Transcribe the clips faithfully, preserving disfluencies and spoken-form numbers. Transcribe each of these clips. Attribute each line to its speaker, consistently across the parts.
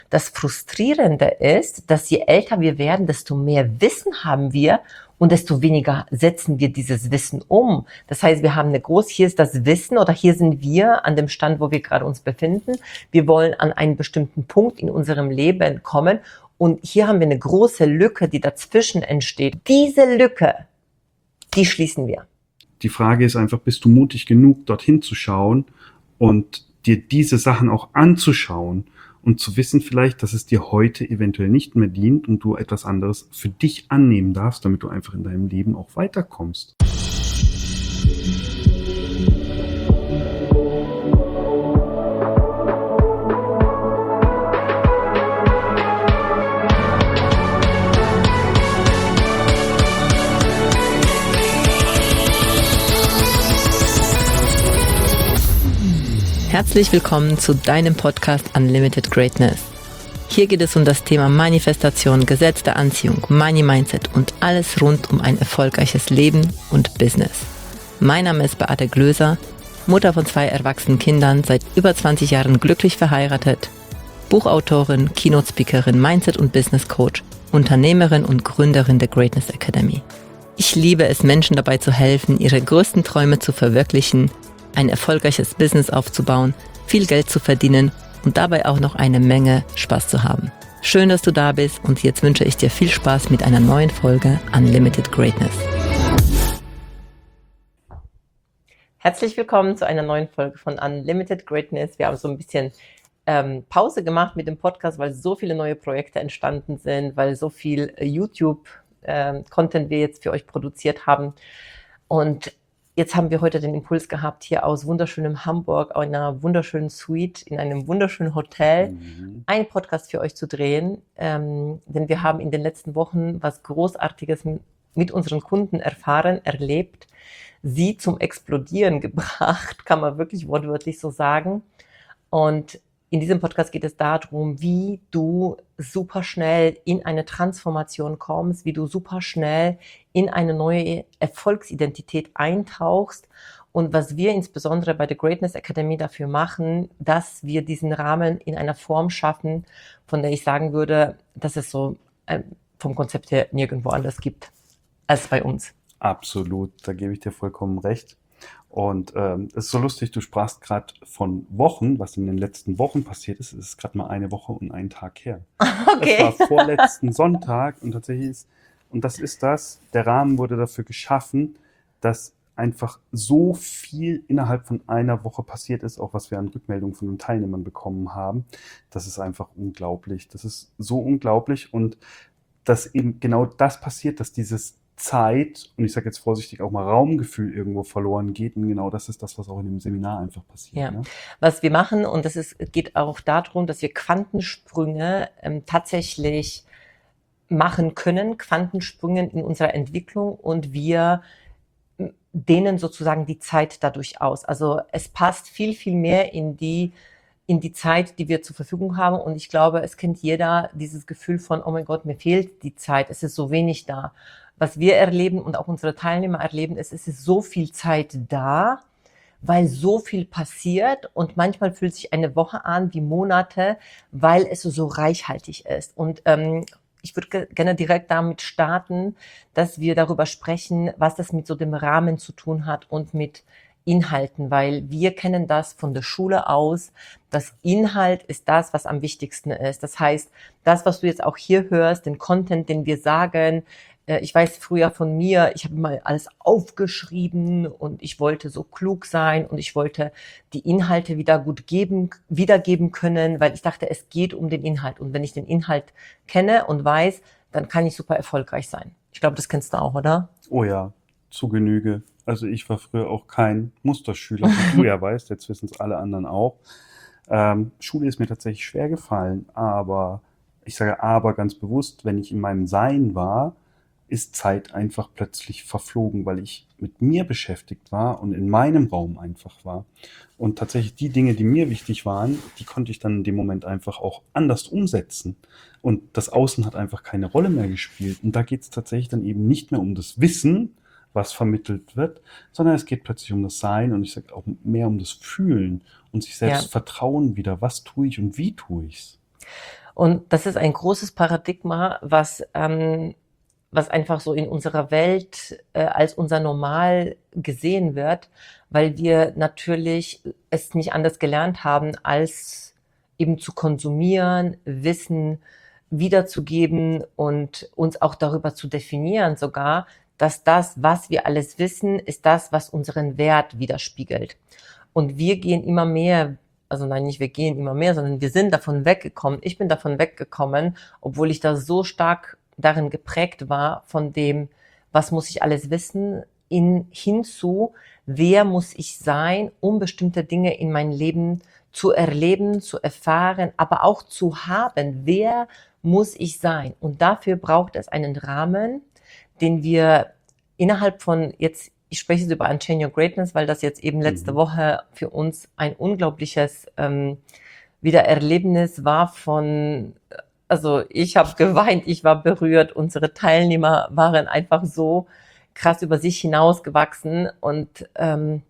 Speaker 1: Das Frustrierende ist, dass je älter wir werden, desto mehr Wissen haben wir und desto weniger setzen wir dieses Wissen um. Das heißt, wir haben eine große, hier ist das Wissen oder hier sind wir an dem Stand, wo wir gerade uns befinden. Wir wollen an einen bestimmten Punkt in unserem Leben kommen und hier haben wir eine große Lücke, die dazwischen entsteht. Diese Lücke, die schließen wir.
Speaker 2: Die Frage ist einfach, bist du mutig genug, dorthin zu schauen und dir diese Sachen auch anzuschauen und zu wissen vielleicht, dass es dir heute eventuell nicht mehr dient und du etwas anderes für dich annehmen darfst, damit du einfach in deinem Leben auch weiterkommst.
Speaker 1: Herzlich willkommen zu deinem Podcast Unlimited Greatness. Hier geht es um das Thema Manifestation, Gesetz der Anziehung, Money Mindset und alles rund um ein erfolgreiches Leben und Business. Mein Name ist Beate Glöser, Mutter von zwei erwachsenen Kindern, seit über zwanzig Jahren glücklich verheiratet, Buchautorin, Keynote-Speakerin, Mindset- und Business-Coach, Unternehmerin und Gründerin der Greatness Academy. Ich liebe es, Menschen dabei zu helfen, ihre größten Träume zu verwirklichen, ein erfolgreiches Business aufzubauen, viel Geld zu verdienen und dabei auch noch eine Menge Spaß zu haben. Schön, dass du da bist und jetzt wünsche ich dir viel Spaß mit einer neuen Folge Unlimited Greatness. Herzlich willkommen zu einer neuen Folge von Unlimited Greatness. Wir haben so ein bisschen ähm, Pause gemacht mit dem Podcast, weil so viele neue Projekte entstanden sind, weil so viel äh, YouTube-Content äh, wir jetzt für euch produziert haben. Und jetzt haben wir heute den Impuls gehabt, hier aus wunderschönem Hamburg, einer wunderschönen Suite, in einem wunderschönen Hotel, mhm. einen Podcast für euch zu drehen. Ähm, denn wir haben in den letzten Wochen was Großartiges mit unseren Kunden erfahren, erlebt, sie zum Explodieren gebracht, kann man wirklich wortwörtlich so sagen. Und in diesem Podcast geht es darum, wie du super schnell in eine Transformation kommst, wie du super schnell in eine neue Erfolgsidentität eintauchst und was wir insbesondere bei der Greatness Academy dafür machen, dass wir diesen Rahmen in einer Form schaffen, von der ich sagen würde, dass es so äh, vom Konzept her nirgendwo anders gibt als bei uns.
Speaker 2: Absolut, da gebe ich dir vollkommen recht. Und ähm, es ist so lustig, du sprachst gerade von Wochen, was in den letzten Wochen passiert ist. Es ist gerade mal eine Woche und ein Tag her.
Speaker 1: Okay.
Speaker 2: Das war vorletzten Sonntag und tatsächlich ist, und das ist das, der Rahmen wurde dafür geschaffen, dass einfach so viel innerhalb von einer Woche passiert ist, auch was wir an Rückmeldungen von den Teilnehmern bekommen haben. Das ist einfach unglaublich. Das ist so unglaublich und dass eben genau das passiert, dass dieses Zeit, und ich sage jetzt vorsichtig auch mal Raumgefühl irgendwo verloren geht. Und genau das ist das, was auch in dem Seminar einfach passiert.
Speaker 1: Ja.
Speaker 2: Ne?
Speaker 1: Was wir machen, und das ist, geht auch darum, dass wir Quantensprünge ähm, tatsächlich machen können, Quantensprünge in unserer Entwicklung und wir dehnen sozusagen die Zeit dadurch aus. Also es passt viel, viel mehr in die in die Zeit, die wir zur Verfügung haben. Und ich glaube, es kennt jeder dieses Gefühl von, oh mein Gott, mir fehlt die Zeit, es ist so wenig da. Was wir erleben und auch unsere Teilnehmer erleben, ist, es ist so viel Zeit da, weil so viel passiert und manchmal fühlt sich eine Woche an wie Monate, weil es so reichhaltig ist. Und ähm, ich würde gerne direkt damit starten, dass wir darüber sprechen, was das mit so dem Rahmen zu tun hat und mit Inhalten, weil wir kennen das von der Schule aus. Das Inhalt ist das, was am wichtigsten ist. Das heißt, das, was du jetzt auch hier hörst, den Content, den wir sagen, ich weiß früher von mir, ich habe mal alles aufgeschrieben und ich wollte so klug sein und ich wollte die Inhalte wieder gut geben, wiedergeben können, weil ich dachte, es geht um den Inhalt. Und wenn ich den Inhalt kenne und weiß, dann kann ich super erfolgreich sein. Ich glaube, das kennst du auch, oder?
Speaker 2: Oh ja, zu Genüge. Also ich war früher auch kein Musterschüler, wie du ja weißt, jetzt wissen es alle anderen auch. Ähm, Schule ist mir tatsächlich schwer gefallen, aber ich sage aber ganz bewusst, wenn ich in meinem Sein war, ist Zeit einfach plötzlich verflogen, weil ich mit mir beschäftigt war und in meinem Raum einfach war. Und tatsächlich die Dinge, die mir wichtig waren, die konnte ich dann in dem Moment einfach auch anders umsetzen. Und das Außen hat einfach keine Rolle mehr gespielt. Und da geht es tatsächlich dann eben nicht mehr um das Wissen, was vermittelt wird, sondern es geht plötzlich um das Sein und ich sage auch mehr um das Fühlen und sich selbst
Speaker 1: Ja.
Speaker 2: vertrauen wieder. Was tue ich und wie tue ich's?
Speaker 1: Und das ist ein großes Paradigma, was, ähm, was einfach so in unserer Welt äh, als unser Normal gesehen wird, weil wir natürlich es nicht anders gelernt haben, als eben zu konsumieren, Wissen wiederzugeben und uns auch darüber zu definieren sogar, dass das, was wir alles wissen, ist das, was unseren Wert widerspiegelt. Und wir gehen immer mehr, also nein, nicht wir gehen immer mehr, sondern wir sind davon weggekommen. Ich bin davon weggekommen, obwohl ich da so stark darin geprägt war, von dem, was muss ich alles wissen, in, hinzu, wer muss ich sein, um bestimmte Dinge in mein Leben zu erleben, zu erfahren, aber auch zu haben. Wer muss ich sein? Und dafür braucht es einen Rahmen, den wir innerhalb von jetzt, ich spreche jetzt über Unchain Your Greatness, weil das jetzt eben letzte
Speaker 2: Mhm.
Speaker 1: Woche für uns ein unglaubliches ähm, Wiedererlebnis war von, also ich habe geweint, ich war berührt, unsere Teilnehmer waren einfach so krass über sich hinausgewachsen und ähm,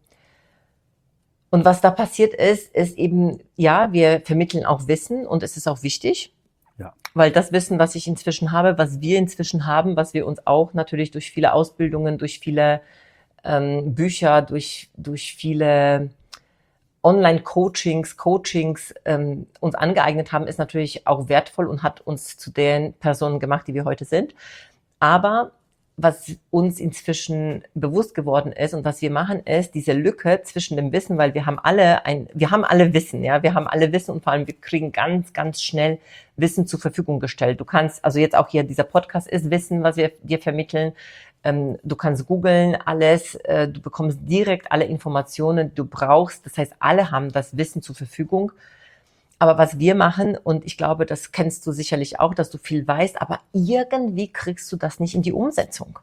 Speaker 1: und was da passiert ist, ist eben, ja, wir vermitteln auch Wissen und es ist auch wichtig,
Speaker 2: Ja.
Speaker 1: weil das Wissen, was ich inzwischen habe, was wir inzwischen haben, was wir uns auch natürlich durch viele Ausbildungen, durch viele ähm, Bücher, durch, durch viele Online-Coachings, Coachings ähm, uns angeeignet haben, ist natürlich auch wertvoll und hat uns zu den Personen gemacht, die wir heute sind. Aber was uns inzwischen bewusst geworden ist und was wir machen, ist diese Lücke zwischen dem Wissen, weil wir haben alle ein, wir haben alle Wissen, ja, wir haben alle Wissen und vor allem wir kriegen ganz, ganz schnell Wissen zur Verfügung gestellt. Du kannst, also jetzt auch hier dieser Podcast ist Wissen, was wir dir vermitteln. Ähm, du kannst googeln alles, äh, du bekommst direkt alle Informationen, die du brauchst. Das heißt, alle haben das Wissen zur Verfügung. Aber was wir machen, und ich glaube, das kennst du sicherlich auch, dass du viel weißt, aber irgendwie kriegst du das nicht in die Umsetzung.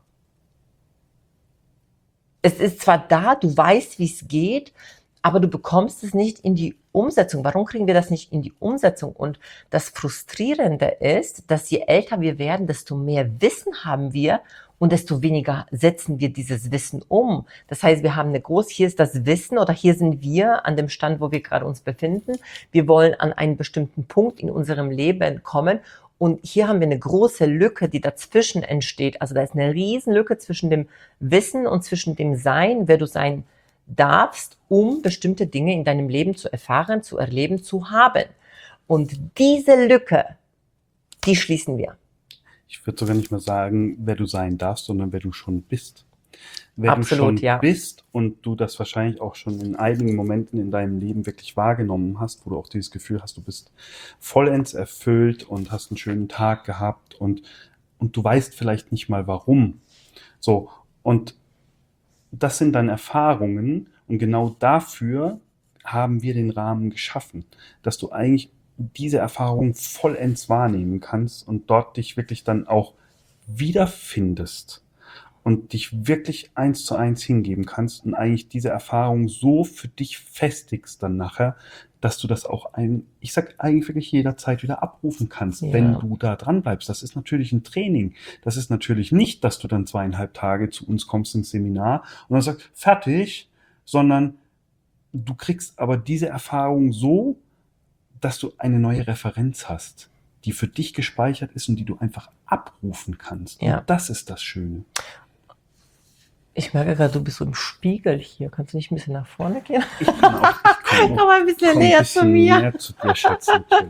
Speaker 1: Es ist zwar da, du weißt, wie es geht, aber du bekommst es nicht in die Umsetzung. Warum kriegen wir das nicht in die Umsetzung? Und das Frustrierende ist, dass je älter wir werden, desto mehr Wissen haben wir und desto weniger setzen wir dieses Wissen um. Das heißt, wir haben eine große, hier ist das Wissen oder hier sind wir an dem Stand, wo wir gerade uns befinden. Wir wollen an einen bestimmten Punkt in unserem Leben kommen und hier haben wir eine große Lücke, die dazwischen entsteht. Also da ist eine riesen Lücke zwischen dem Wissen und zwischen dem Sein, wer du sein darfst, um bestimmte Dinge in deinem Leben zu erfahren, zu erleben, zu haben. Und diese Lücke, die schließen wir.
Speaker 2: Ich würde sogar nicht mal sagen, wer du sein darfst, sondern wer du schon bist. Wer
Speaker 1: Absolut,
Speaker 2: du schon
Speaker 1: ja.
Speaker 2: bist und du das wahrscheinlich auch schon in einigen Momenten in deinem Leben wirklich wahrgenommen hast, wo du auch dieses Gefühl hast, du bist vollends erfüllt und hast einen schönen Tag gehabt und, und du weißt vielleicht nicht mal warum. So, und das sind dann Erfahrungen und genau dafür haben wir den Rahmen geschaffen, dass du eigentlich diese Erfahrung vollends wahrnehmen kannst und dort dich wirklich dann auch wiederfindest und dich wirklich eins zu eins hingeben kannst und eigentlich diese Erfahrung so für dich festigst dann nachher, dass du das auch ein, ich sag eigentlich wirklich jederzeit wieder abrufen kannst,
Speaker 1: Ja.
Speaker 2: wenn du da dran bleibst. Das ist natürlich ein Training. Das ist natürlich nicht, dass du dann zweieinhalb Tage zu uns kommst ins Seminar und dann sagst, fertig, sondern du kriegst aber diese Erfahrung so, dass du eine neue Referenz hast, die für dich gespeichert ist und die du einfach abrufen kannst.
Speaker 1: Ja.
Speaker 2: Und das ist das Schöne.
Speaker 1: Ich merke gerade, du bist so im Spiegel hier. Kannst du nicht ein bisschen nach vorne gehen?
Speaker 2: Ich kann auch, ich komm,
Speaker 1: Komm mal ein bisschen
Speaker 2: komm
Speaker 1: näher
Speaker 2: ein
Speaker 1: zu
Speaker 2: bisschen
Speaker 1: mir.
Speaker 2: näher zu dir, Schatz.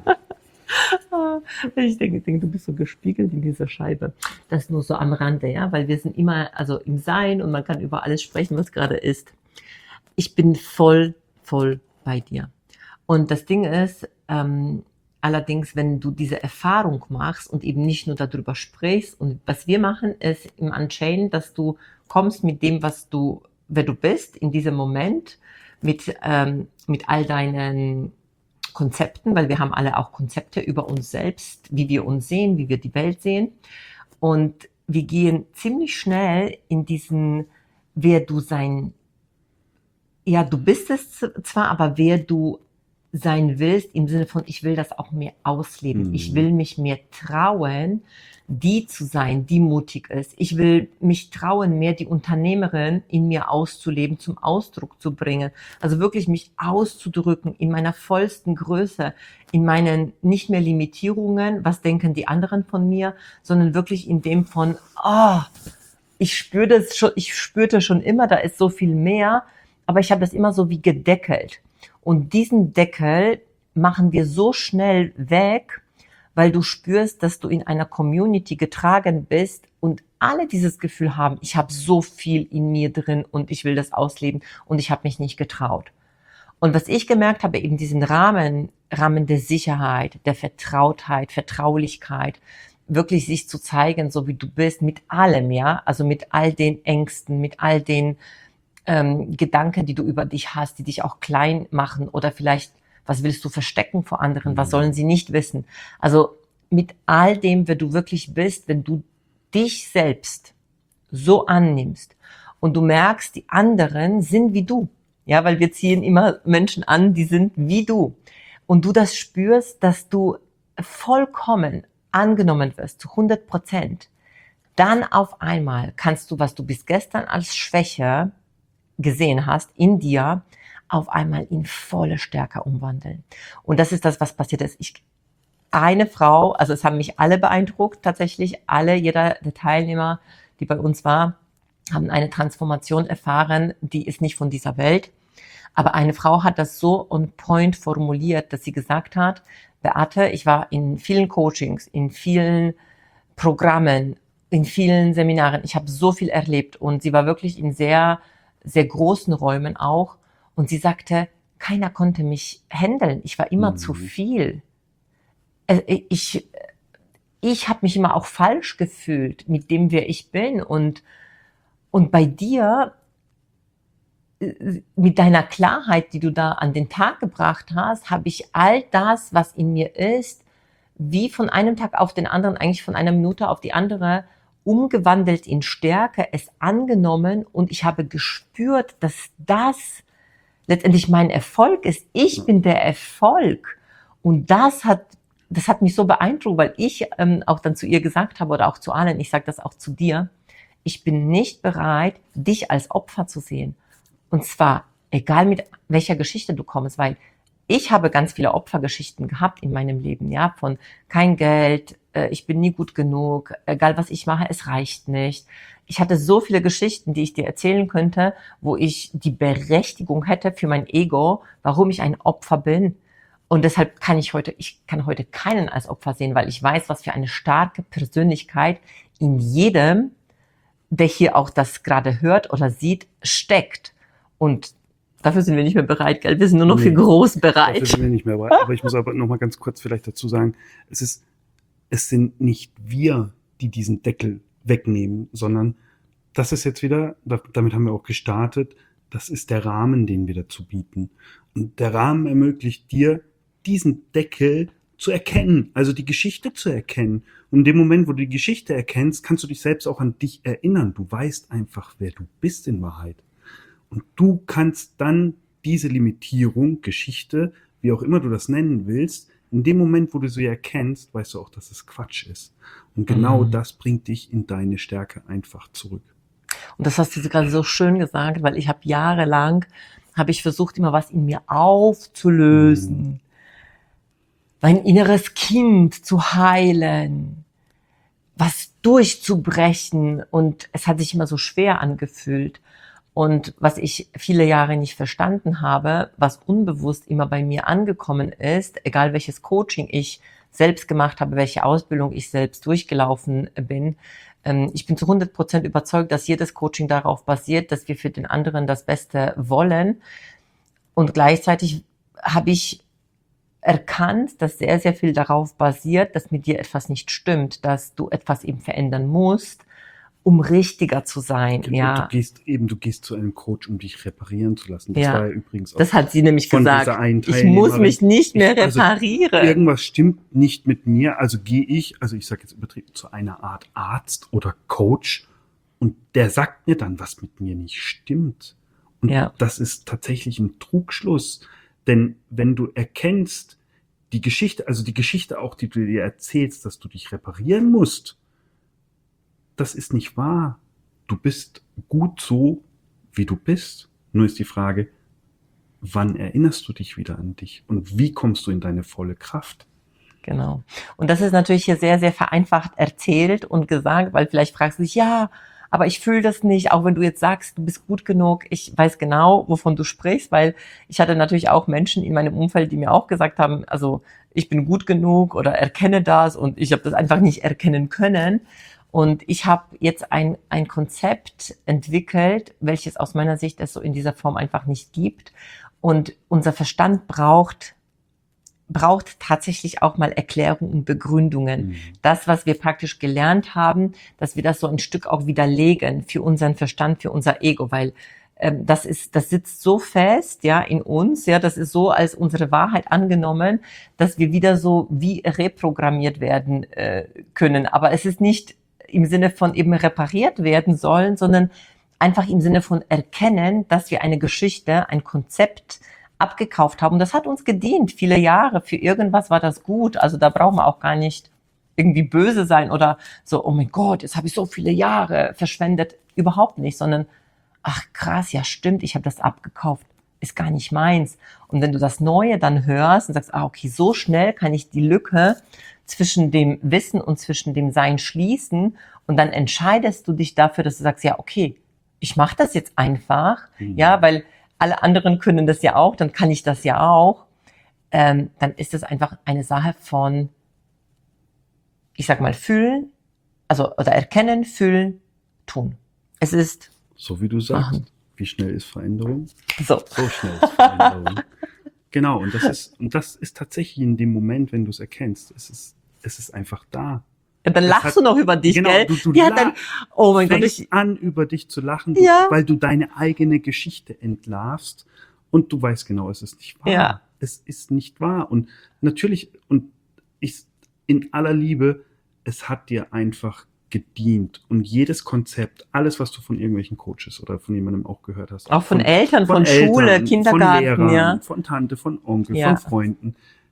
Speaker 1: Ich denke, ich denke, du bist so gespiegelt in dieser Scheibe. Das nur so am Rande, ja, weil wir sind immer, also im Sein und man kann über alles sprechen, was gerade ist. Ich bin voll, voll bei dir. Und das Ding ist, ähm, allerdings, wenn du diese Erfahrung machst und eben nicht nur darüber sprichst, und was wir machen, ist im Unchained, dass du kommst mit dem, was du, wer du bist, in diesem Moment, mit, ähm, mit all deinen Konzepten, weil wir haben alle auch Konzepte über uns selbst, wie wir uns sehen, wie wir die Welt sehen. Und wir gehen ziemlich schnell in diesen, wer du sein, ja, du bist es zwar, aber wer du sein willst, im Sinne von, ich will das auch mehr ausleben.
Speaker 2: Mhm.
Speaker 1: Ich will mich mehr trauen, die zu sein, die mutig ist. Ich will mich trauen, mehr die Unternehmerin in mir auszuleben, zum Ausdruck zu bringen. Also wirklich mich auszudrücken in meiner vollsten Größe, in meinen nicht mehr Limitierungen, was denken die anderen von mir, sondern wirklich in dem von, oh, ich spüre das schon, ich spürte schon immer, da ist so viel mehr, aber ich habe das immer so wie gedeckelt. Und diesen Deckel machen wir so schnell weg, weil du spürst, dass du in einer Community getragen bist und alle dieses Gefühl haben, ich habe so viel in mir drin und ich will das ausleben und ich habe mich nicht getraut. Und was ich gemerkt habe, eben diesen Rahmen, Rahmen der Sicherheit, der Vertrautheit, Vertraulichkeit, wirklich sich zu zeigen, so wie du bist, mit allem, ja, also mit all den Ängsten, mit all den ähm, Gedanken, die du über dich hast, die dich auch klein machen oder vielleicht, was willst du verstecken vor anderen, was sollen sie nicht wissen? Also mit all dem, wer du wirklich bist, wenn du dich selbst so annimmst und du merkst, die anderen sind wie du, ja, weil wir ziehen immer Menschen an, die sind wie du und du das spürst, dass du vollkommen angenommen wirst, zu hundert Prozent, dann auf einmal kannst du, was du bis gestern als Schwäche gesehen hast, in dir, auf einmal in volle Stärke umwandeln. Und das ist das, was passiert ist. Ich, eine Frau, also es haben mich alle beeindruckt, tatsächlich alle, jeder der Teilnehmer, die bei uns war, haben eine Transformation erfahren, die ist nicht von dieser Welt. Aber eine Frau hat das so on point formuliert, dass sie gesagt hat, Beate, ich war in vielen Coachings, in vielen Programmen, in vielen Seminaren. Ich habe so viel erlebt und sie war wirklich in sehr, sehr großen Räumen auch. Und sie sagte, keiner konnte mich handeln. Ich war immer mhm. zu viel. Ich, ich habe mich immer auch falsch gefühlt mit dem, wer ich bin. Und, und bei dir, mit deiner Klarheit, die du da an den Tag gebracht hast, habe ich all das, was in mir ist, wie von einem Tag auf den anderen, eigentlich von einer Minute auf die andere, umgewandelt in Stärke, es angenommen und ich habe gespürt, dass das letztendlich mein Erfolg ist. Ich bin der Erfolg. Und das hat, das hat mich so beeindruckt, weil ich ähm, auch dann zu ihr gesagt habe oder auch zu allen, ich sage das auch zu dir, ich bin nicht bereit, dich als Opfer zu sehen. Und zwar, egal mit welcher Geschichte du kommst, weil ich habe ganz viele Opfergeschichten gehabt in meinem Leben, ja, von kein Geld, äh, ich bin nie gut genug, egal was ich mache, es reicht nicht. Ich hatte so viele Geschichten, die ich dir erzählen könnte, wo ich die Berechtigung hätte für mein Ego, warum ich ein Opfer bin. Und deshalb kann ich heute, ich kann heute keinen als Opfer sehen, weil ich weiß, was für eine starke Persönlichkeit in jedem, der hier auch das gerade hört oder sieht, steckt. Und dafür sind wir nicht mehr bereit, gell? Wir sind nur noch nee, für groß bereit.
Speaker 2: Dafür sind wir nicht mehr bereit. Aber ich muss aber noch mal ganz kurz vielleicht dazu sagen, es ist, es sind nicht wir, die diesen Deckel wegnehmen, sondern das ist jetzt wieder, damit haben wir auch gestartet, das ist der Rahmen, den wir dazu bieten. Und der Rahmen ermöglicht dir, diesen Deckel zu erkennen, also die Geschichte zu erkennen. Und in dem Moment, wo du die Geschichte erkennst, kannst du dich selbst auch an dich erinnern. Du weißt einfach, wer du bist in Wahrheit. Und du kannst dann diese Limitierung, Geschichte, wie auch immer du das nennen willst, in dem Moment, wo du sie erkennst, weißt du auch, dass es Quatsch ist. Und genau mhm. das bringt dich in deine Stärke einfach zurück.
Speaker 1: Und das hast du gerade so schön gesagt, weil ich habe jahrelang, habe ich versucht, immer was in mir aufzulösen. Mhm. Mein inneres Kind zu heilen, was durchzubrechen. Und es hat sich immer so schwer angefühlt. Und was ich viele Jahre nicht verstanden habe, was unbewusst immer bei mir angekommen ist, egal welches Coaching ich selbst gemacht habe, welche Ausbildung ich selbst durchgelaufen bin, ich bin zu hundert Prozent überzeugt, dass jedes Coaching darauf basiert, dass wir für den anderen das Beste wollen. Und gleichzeitig habe ich erkannt, dass sehr, sehr viel darauf basiert, dass mit dir etwas nicht stimmt, dass du etwas eben verändern musst, um richtiger zu sein.
Speaker 2: Du,
Speaker 1: ja.
Speaker 2: du gehst eben, du gehst zu einem Coach, um dich reparieren zu lassen. Das
Speaker 1: ja.
Speaker 2: war ja übrigens auch
Speaker 1: das hat sie nämlich
Speaker 2: von
Speaker 1: gesagt.
Speaker 2: Dieser einen
Speaker 1: ich muss mich nicht mehr ich, also reparieren.
Speaker 2: Irgendwas stimmt nicht mit mir. Also gehe ich, also ich sage jetzt übertrieben, zu einer Art Arzt oder Coach und der sagt mir dann, was mit mir nicht stimmt. Und
Speaker 1: ja.
Speaker 2: das ist tatsächlich ein Trugschluss. Denn wenn du erkennst, die Geschichte, also die Geschichte auch, die du dir erzählst, dass du dich reparieren musst, das ist nicht wahr. Du bist gut so, wie du bist. Nur ist die Frage, wann erinnerst du dich wieder an dich? Und wie kommst du in deine volle Kraft?
Speaker 1: Genau. Und das ist natürlich hier sehr, sehr vereinfacht erzählt und gesagt, weil vielleicht fragst du dich, ja, aber ich fühle das nicht, auch wenn du jetzt sagst, du bist gut genug. Ich weiß genau, wovon du sprichst, weil ich hatte natürlich auch Menschen in meinem Umfeld, die mir auch gesagt haben, also ich bin gut genug oder erkenne das und ich habe das einfach nicht erkennen können. Und ich habe jetzt ein, ein Konzept entwickelt, welches aus meiner Sicht es so in dieser Form einfach nicht gibt. Und unser Verstand braucht braucht tatsächlich auch mal Erklärungen und Begründungen. Mhm. Das, was wir praktisch gelernt haben, dass wir das so ein Stück auch widerlegen für unseren Verstand, für unser Ego, weil ähm, das ist, das sitzt so fest, ja, in uns, ja, das ist so als unsere Wahrheit angenommen, dass wir wieder so wie reprogrammiert werden äh, können. Aber es ist nicht im Sinne von eben repariert werden sollen, sondern einfach im Sinne von erkennen, dass wir eine Geschichte, ein Konzept abgekauft haben. Und das hat uns gedient, viele Jahre. Für irgendwas war das gut. Also da braucht man auch gar nicht irgendwie böse sein oder so, oh mein Gott, jetzt habe ich so viele Jahre verschwendet. Überhaupt nicht, sondern ach krass, ja stimmt, ich habe das abgekauft. Ist gar nicht meins. Und wenn du das Neue dann hörst und sagst, ah okay, so schnell kann ich die Lücke zwischen dem Wissen und zwischen dem Sein schließen und dann entscheidest du dich dafür, dass du sagst, ja okay, ich mache das jetzt einfach, mhm. ja, weil alle anderen können das ja auch, dann kann ich das ja auch, ähm, dann ist es einfach eine Sache von, ich sag mal, fühlen, also oder erkennen, fühlen, tun. Es ist
Speaker 2: so wie du sagst,
Speaker 1: machen.
Speaker 2: Wie schnell ist Veränderung?
Speaker 1: So,
Speaker 2: so schnell ist Veränderung. Genau, und das ist und das ist tatsächlich in dem Moment, wenn du es erkennst, es ist es ist einfach da.
Speaker 1: Ja, dann
Speaker 2: das
Speaker 1: lachst
Speaker 2: hat,
Speaker 1: du noch über dich,
Speaker 2: genau,
Speaker 1: gell?
Speaker 2: Du, du
Speaker 1: Die hat dann, oh mein Gott, ich
Speaker 2: an, über dich zu lachen, du,
Speaker 1: ja.
Speaker 2: weil du deine eigene Geschichte entlarvst und du weißt genau, es ist nicht wahr.
Speaker 1: Ja.
Speaker 2: Es ist nicht wahr. Und natürlich, und ich in aller Liebe, es hat dir einfach gedient. Und jedes Konzept, alles, was du von irgendwelchen Coaches oder von jemandem auch gehört hast.
Speaker 1: Auch von,
Speaker 2: von
Speaker 1: Eltern, von,
Speaker 2: von
Speaker 1: Schule,
Speaker 2: Eltern,
Speaker 1: Kindergarten,
Speaker 2: von Lehrern,
Speaker 1: ja.
Speaker 2: von Tante, von Onkel,
Speaker 1: ja.
Speaker 2: von Freunden.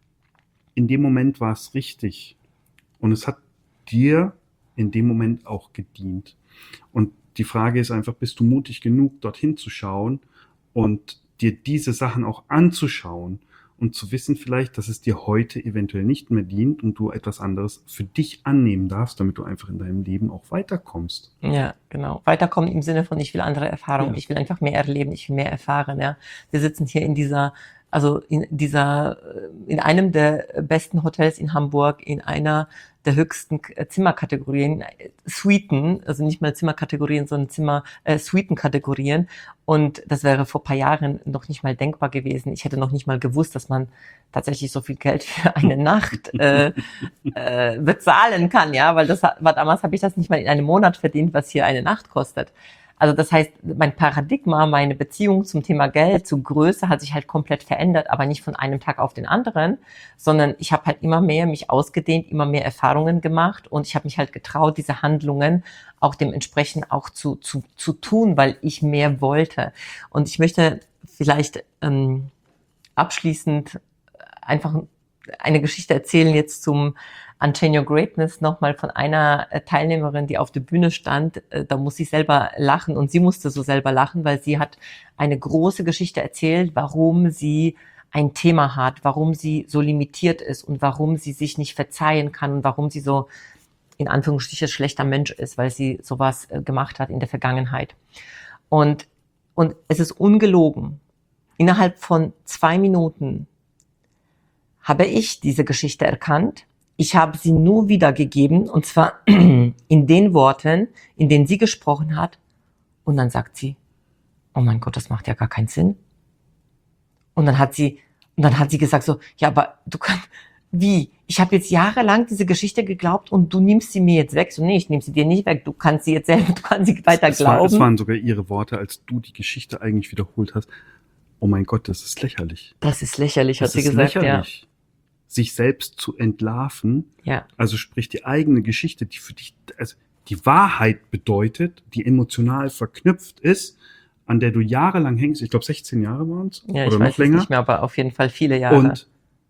Speaker 2: In dem Moment war es richtig. Und es hat dir in dem Moment auch gedient. Und die Frage ist einfach, bist du mutig genug, dorthin zu schauen und dir diese Sachen auch anzuschauen und zu wissen vielleicht, dass es dir heute eventuell nicht mehr dient und du etwas anderes für dich annehmen darfst, damit du einfach in deinem Leben auch weiterkommst.
Speaker 1: Ja, genau. Weiterkommen im Sinne von, ich will andere Erfahrungen, ja. ich will einfach mehr erleben, ich will mehr erfahren. Ja, wir sitzen hier in dieser, also in dieser, in einem der besten Hotels in Hamburg, in einer der höchsten Zimmerkategorien, Suiten, also nicht mal Zimmerkategorien, sondern Zimmer, äh, Suitenkategorien. Und das wäre vor paar Jahren noch nicht mal denkbar gewesen. Ich hätte noch nicht mal gewusst, dass man tatsächlich so viel Geld für eine Nacht äh, äh, bezahlen kann, ja, weil das war damals, habe ich das nicht mal in einem Monat verdient, was hier eine Nacht kostet. Also das heißt, mein Paradigma, meine Beziehung zum Thema Geld, zu Größe hat sich halt komplett verändert, aber nicht von einem Tag auf den anderen, sondern ich habe halt immer mehr mich ausgedehnt, immer mehr Erfahrungen gemacht und ich habe mich halt getraut, diese Handlungen auch dementsprechend auch zu, zu, zu tun, weil ich mehr wollte. Und ich möchte vielleicht ähm, abschließend einfach eine Geschichte erzählen jetzt zum Unchain Your Greatness nochmal von einer Teilnehmerin, die auf der Bühne stand. Da muss ich selber lachen und sie musste so selber lachen, weil sie hat eine große Geschichte erzählt, warum sie ein Thema hat, warum sie so limitiert ist und warum sie sich nicht verzeihen kann und warum sie so in Anführungsstrichen schlechter Mensch ist, weil sie sowas gemacht hat in der Vergangenheit. Und, und es ist ungelogen. Innerhalb von zwei Minuten habe ich diese Geschichte erkannt. Ich habe sie nur wiedergegeben, und zwar in den Worten, in denen sie gesprochen hat. Und dann sagt sie, oh mein Gott, das macht ja gar keinen Sinn. Und dann hat sie, und dann hat sie gesagt so, ja, aber du kannst, wie? Ich habe jetzt jahrelang diese Geschichte geglaubt und du nimmst sie mir jetzt weg. So, nee, ich nehme sie dir nicht weg. Du kannst sie jetzt selber, du kannst sie weiter
Speaker 2: es
Speaker 1: glauben.
Speaker 2: War, es waren sogar ihre Worte, als du die Geschichte eigentlich wiederholt hast. Oh mein Gott, das ist lächerlich.
Speaker 1: Das ist lächerlich,
Speaker 2: das
Speaker 1: hat sie gesagt, lächerlich. Ja.
Speaker 2: Sich selbst zu entlarven,
Speaker 1: ja.
Speaker 2: also sprich die eigene Geschichte, die für dich, also die Wahrheit bedeutet, die emotional verknüpft ist, an der du jahrelang hängst, ich glaube sechzehn Jahre waren es,
Speaker 1: Ja, ich
Speaker 2: oder
Speaker 1: weiß
Speaker 2: noch
Speaker 1: es
Speaker 2: länger.
Speaker 1: nicht mehr, aber auf jeden Fall viele Jahre.
Speaker 2: Und,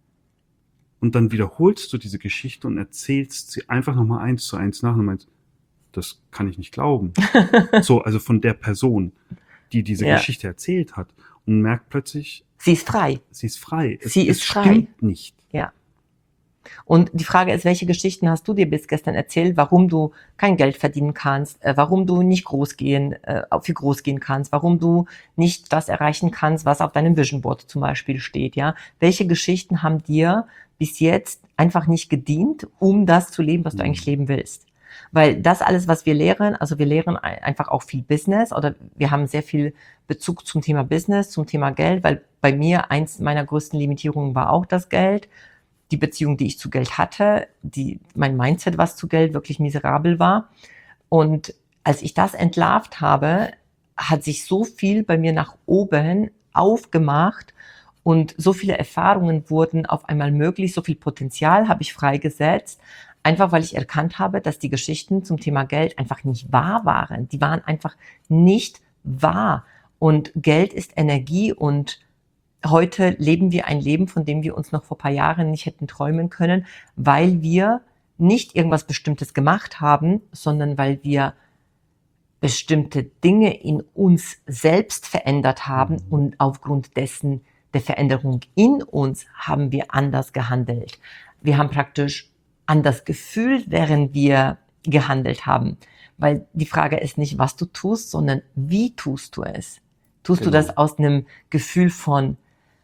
Speaker 2: und dann wiederholst du diese Geschichte und erzählst sie einfach nochmal eins zu eins nach und meinst, das kann ich nicht glauben. So, also von der Person, die diese
Speaker 1: Ja.
Speaker 2: Geschichte erzählt hat und merkt plötzlich,
Speaker 1: Sie ist frei.
Speaker 2: sie ist frei. Es,
Speaker 1: Sie ist
Speaker 2: es
Speaker 1: frei.
Speaker 2: stimmt nicht.
Speaker 1: Ja. Und die Frage ist, welche Geschichten hast du dir bis gestern erzählt, warum du kein Geld verdienen kannst, äh, warum du nicht groß gehen, äh, für groß gehen kannst, warum du nicht das erreichen kannst, was auf deinem Vision Board zum Beispiel steht, ja? Welche Geschichten haben dir bis jetzt einfach nicht gedient, um das zu leben, was du
Speaker 2: Mhm.
Speaker 1: eigentlich leben willst? Weil das alles, was wir lehren, also wir lehren ein- einfach auch viel Business oder wir haben sehr viel Bezug zum Thema Business, zum Thema Geld, weil bei mir eins meiner größten Limitierungen war auch das Geld. Die Beziehung, die ich zu Geld hatte, die, mein Mindset, was zu Geld wirklich miserabel war. Und als ich das entlarvt habe, hat sich so viel bei mir nach oben aufgemacht und so viele Erfahrungen wurden auf einmal möglich, so viel Potenzial habe ich freigesetzt, einfach weil ich erkannt habe, dass die Geschichten zum Thema Geld einfach nicht wahr waren. Die waren einfach nicht wahr. Und Geld ist Energie und heute leben wir ein Leben, von dem wir uns noch vor ein paar Jahren nicht hätten träumen können, weil wir nicht irgendwas Bestimmtes gemacht haben, sondern weil wir bestimmte Dinge in uns selbst verändert haben und aufgrund dessen der Veränderung in uns haben wir anders gehandelt. Wir haben praktisch anders gefühlt, während wir gehandelt haben. Weil die Frage ist nicht, was du tust, sondern wie tust du es? Tust
Speaker 2: Genau.
Speaker 1: du das aus einem Gefühl von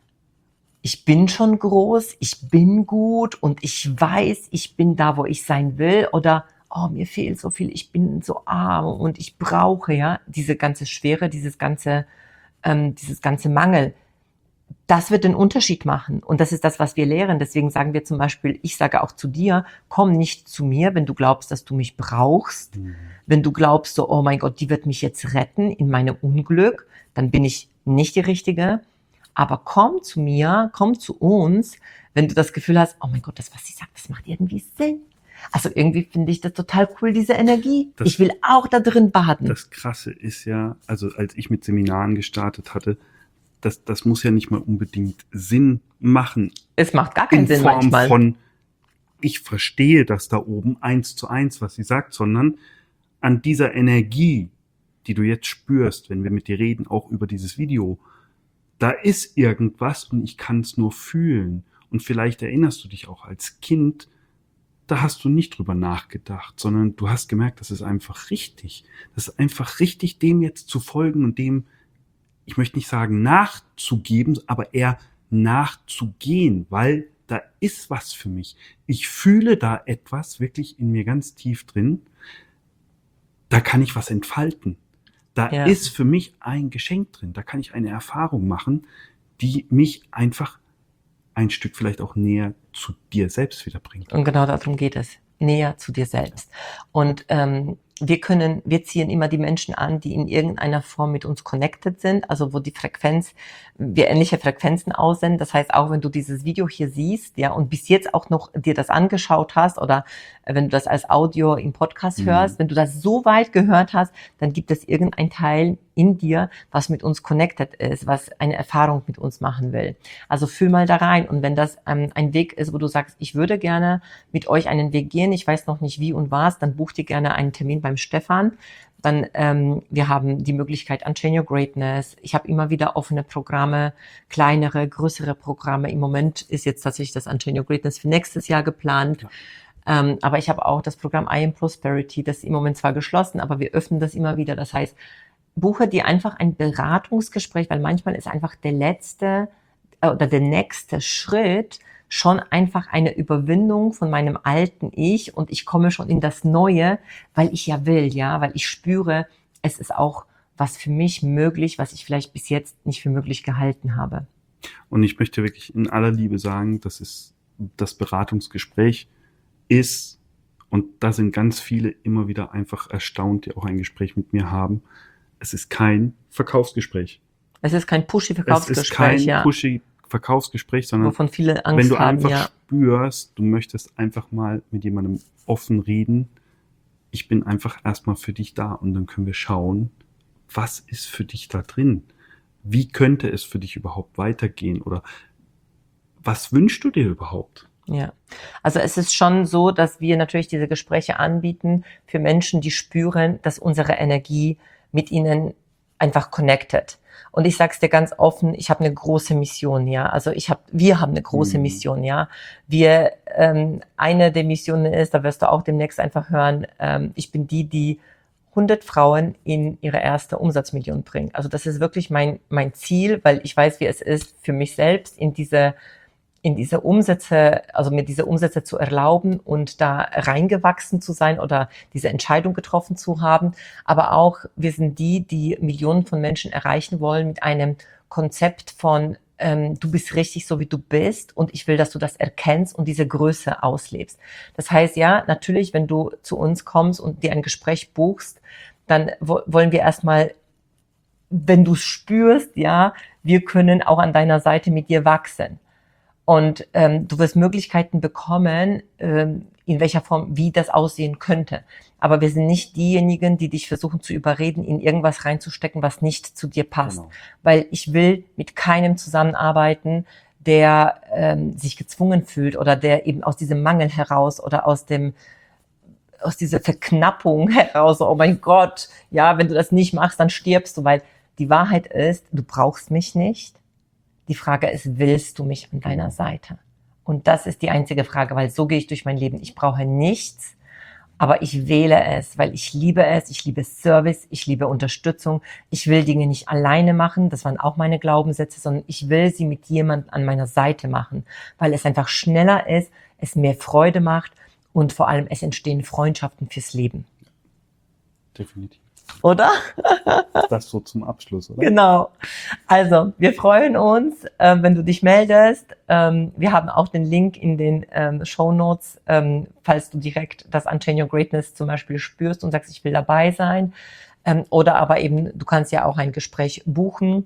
Speaker 1: ich bin schon groß, ich bin gut und ich weiß, ich bin da, wo ich sein will oder oh, mir fehlt so viel, ich bin so arm und ich brauche ja diese ganze Schwere, dieses ganze, ähm, dieses ganze Mangel. Das wird den Unterschied machen und das ist das, was wir lehren. Deswegen sagen wir zum Beispiel, ich sage auch zu dir, komm nicht zu mir, wenn du glaubst, dass du mich brauchst.
Speaker 2: Mhm.
Speaker 1: Wenn du glaubst, so, oh mein Gott, die wird mich jetzt retten in meinem Unglück, dann bin ich nicht die Richtige. Aber komm zu mir, komm zu uns, wenn du das Gefühl hast, oh mein Gott, das, was sie sagt, das macht irgendwie Sinn. Also irgendwie finde ich das total cool, diese Energie.
Speaker 2: Das-
Speaker 1: ich will auch da drin baden.
Speaker 2: Das Krasse ist ja, also als ich mit Seminaren gestartet hatte, das, das muss ja nicht mal unbedingt Sinn machen.
Speaker 1: Es macht gar keinen
Speaker 2: In
Speaker 1: Sinn
Speaker 2: Form
Speaker 1: manchmal.
Speaker 2: von, ich verstehe das da oben eins zu eins, was sie sagt, sondern an dieser Energie, die du jetzt spürst, wenn wir mit dir reden, auch über dieses Video, da ist irgendwas und ich kann es nur fühlen. Und vielleicht erinnerst du dich auch als Kind, da hast du nicht drüber nachgedacht, sondern du hast gemerkt, das ist einfach richtig. Das ist einfach richtig, dem jetzt zu folgen und dem, ich möchte nicht sagen nachzugeben, aber eher nachzugehen, weil da ist was für mich. Ich fühle da etwas wirklich in mir ganz tief drin. Da kann ich was entfalten. Da
Speaker 1: Ja.
Speaker 2: ist für mich ein Geschenk drin. Da kann ich eine Erfahrung machen, die mich einfach ein Stück vielleicht auch näher zu dir selbst wieder bringt.
Speaker 1: Und genau darum geht es. Näher zu dir selbst. Und ähm, wir können, wir ziehen immer die Menschen an, die in irgendeiner Form mit uns connected sind, also wo die Frequenz, wir ähnliche Frequenzen aussenden. Das heißt, auch wenn du dieses Video hier siehst, ja, und bis jetzt auch noch dir das angeschaut hast oder wenn du das als Audio im Podcast
Speaker 2: Mhm.
Speaker 1: hörst, wenn du das so weit gehört hast, dann gibt es irgendein Teil in dir, was mit uns connected ist, was eine Erfahrung mit uns machen will. Also fühl mal da rein. Und wenn das ähm, ein Weg ist, wo du sagst, ich würde gerne mit euch einen Weg gehen, ich weiß noch nicht wie und was, dann buch dir gerne einen Termin beim Stefan. Dann, ähm, wir haben die Möglichkeit Unchain Your Greatness. Ich habe immer wieder offene Programme, kleinere, größere Programme. Im Moment ist jetzt tatsächlich das Unchain Your Greatness für nächstes Jahr geplant.
Speaker 2: Ja.
Speaker 1: Ähm, aber ich habe auch das Programm I Am Prosperity, das ist im Moment zwar geschlossen, aber wir öffnen das immer wieder. Das heißt, buche dir einfach ein Beratungsgespräch, weil manchmal ist einfach der letzte äh, oder der nächste Schritt schon einfach eine Überwindung von meinem alten Ich und ich komme schon in das Neue, weil ich ja will, ja, weil ich spüre, es ist auch was für mich möglich, was ich vielleicht bis jetzt nicht für möglich gehalten habe.
Speaker 2: Und ich möchte wirklich in aller Liebe sagen, dass es das Beratungsgespräch ist, und da sind ganz viele immer wieder einfach erstaunt, die auch ein Gespräch mit mir haben. Es ist kein Verkaufsgespräch.
Speaker 1: Es ist kein
Speaker 2: Es ist
Speaker 1: Pushy-Verkaufsgespräch,
Speaker 2: kein
Speaker 1: ja,
Speaker 2: pushy Verkaufsgespräch, sondern
Speaker 1: wovon viele Angst
Speaker 2: wenn du
Speaker 1: haben,
Speaker 2: einfach
Speaker 1: ja.
Speaker 2: spürst, du möchtest einfach mal mit jemandem offen reden, ich bin einfach erstmal für dich da und dann können wir schauen, was ist für dich da drin? Wie könnte es für dich überhaupt weitergehen? Oder was wünschst du dir überhaupt?
Speaker 1: Ja, also es ist schon so, dass wir natürlich diese Gespräche anbieten für Menschen, die spüren, dass unsere Energie mit ihnen einfach connected. Und ich sag's dir ganz offen, ich habe eine große Mission, ja. Also ich habe, wir haben eine große
Speaker 2: Mhm.
Speaker 1: Mission, ja. Wir, ähm, eine der Missionen ist, da wirst du auch demnächst einfach hören, ähm, ich bin die, die hundert Frauen in ihre erste Umsatzmillion bringt. Also das ist wirklich mein mein Ziel, weil ich weiß, wie es ist für mich selbst in diese in diese Umsätze, also mir diese Umsätze zu erlauben und da reingewachsen zu sein oder diese Entscheidung getroffen zu haben. Aber auch, wir sind die, die Millionen von Menschen erreichen wollen mit einem Konzept von, ähm, du bist richtig so, wie du bist und ich will, dass du das erkennst und diese Größe auslebst. Das heißt, ja, natürlich, wenn du zu uns kommst und dir ein Gespräch buchst, dann wo- wollen wir erstmal, wenn du es spürst, ja, wir können auch an deiner Seite mit dir wachsen. Und ähm, du wirst Möglichkeiten bekommen, ähm, in welcher Form, wie das aussehen könnte. Aber wir sind nicht diejenigen, die dich versuchen zu überreden, in irgendwas reinzustecken, was nicht zu dir passt.
Speaker 2: Genau.
Speaker 1: Weil ich will mit keinem zusammenarbeiten, der ähm, sich gezwungen fühlt oder der eben aus diesem Mangel heraus oder aus dem aus dieser Verknappung heraus, oh mein Gott, ja, wenn du das nicht machst, dann stirbst du, weil die Wahrheit ist, du brauchst mich nicht. Die Frage ist, willst du mich an deiner Seite? Und das ist die einzige Frage, weil so gehe ich durch mein Leben. Ich brauche nichts, aber ich wähle es, weil ich liebe es. Ich liebe Service, ich liebe Unterstützung. Ich will Dinge nicht alleine machen, das waren auch meine Glaubenssätze, sondern ich will sie mit jemandem an meiner Seite machen, weil es einfach schneller ist, es mehr Freude macht und vor allem es entstehen Freundschaften fürs Leben.
Speaker 2: Definitiv.
Speaker 1: Oder?
Speaker 2: Das so zum Abschluss, oder?
Speaker 1: Genau. Also, wir freuen uns, äh, wenn du dich meldest. Ähm, wir haben auch den Link in den ähm, Shownotes, ähm, falls du direkt das Unchain Your Greatness zum Beispiel spürst und sagst, ich will dabei sein. Ähm, oder aber eben, du kannst ja auch ein Gespräch buchen.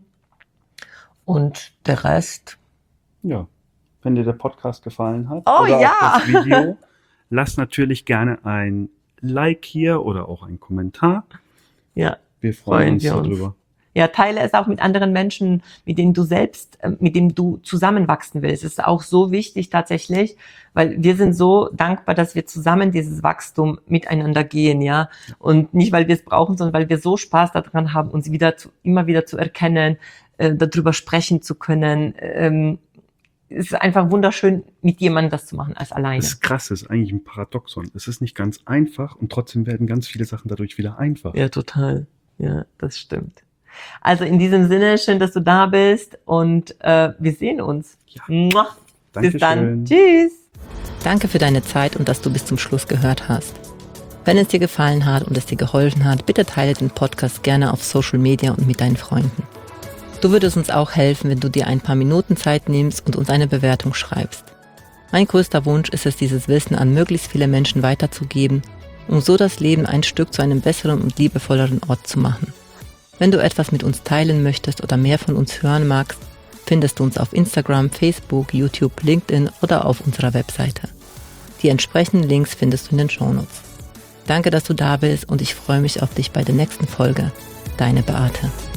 Speaker 1: Und der Rest.
Speaker 2: Ja. Wenn dir der Podcast gefallen hat
Speaker 1: Oh,
Speaker 2: oder
Speaker 1: ja.
Speaker 2: auch das Video, lass natürlich gerne ein Like hier oder auch einen Kommentar.
Speaker 1: Ja.
Speaker 2: Wir freuen,
Speaker 1: Freuen
Speaker 2: uns
Speaker 1: wir uns.
Speaker 2: darüber.
Speaker 1: Ja, teile es auch mit anderen Menschen, mit denen du selbst, äh, mit denen du zusammenwachsen willst. Das ist auch so wichtig tatsächlich, weil wir sind so dankbar, dass wir zusammen dieses Wachstum miteinander gehen, ja. Und nicht, weil wir es brauchen, sondern weil wir so Spaß daran haben, uns wieder zu, immer wieder zu erkennen, äh, darüber sprechen zu können. Ähm, es ist einfach wunderschön, mit jemandem das zu machen, als alleine.
Speaker 2: Das ist krass, das ist eigentlich ein Paradoxon. Es ist nicht ganz einfach und trotzdem werden ganz viele Sachen dadurch wieder einfach.
Speaker 1: Ja, total. Ja, das stimmt. Also in diesem Sinne, schön, dass du da bist und äh, wir sehen uns.
Speaker 2: Ja.
Speaker 1: Mua. Bis dann.
Speaker 2: Dankeschön.
Speaker 1: Tschüss.
Speaker 3: Danke für deine Zeit und dass du bis zum Schluss gehört hast. Wenn es dir gefallen hat und es dir geholfen hat, bitte teile den Podcast gerne auf Social Media und mit deinen Freunden. Du würdest uns auch helfen, wenn du dir ein paar Minuten Zeit nimmst und uns eine Bewertung schreibst. Mein größter Wunsch ist es, dieses Wissen an möglichst viele Menschen weiterzugeben, um so das Leben ein Stück zu einem besseren und liebevolleren Ort zu machen. Wenn du etwas mit uns teilen möchtest oder mehr von uns hören magst, findest du uns auf Instagram, Facebook, YouTube, LinkedIn oder auf unserer Webseite. Die entsprechenden Links findest du in den Shownotes. Danke, dass du da bist und ich freue mich auf dich bei der nächsten Folge. Deine Beate.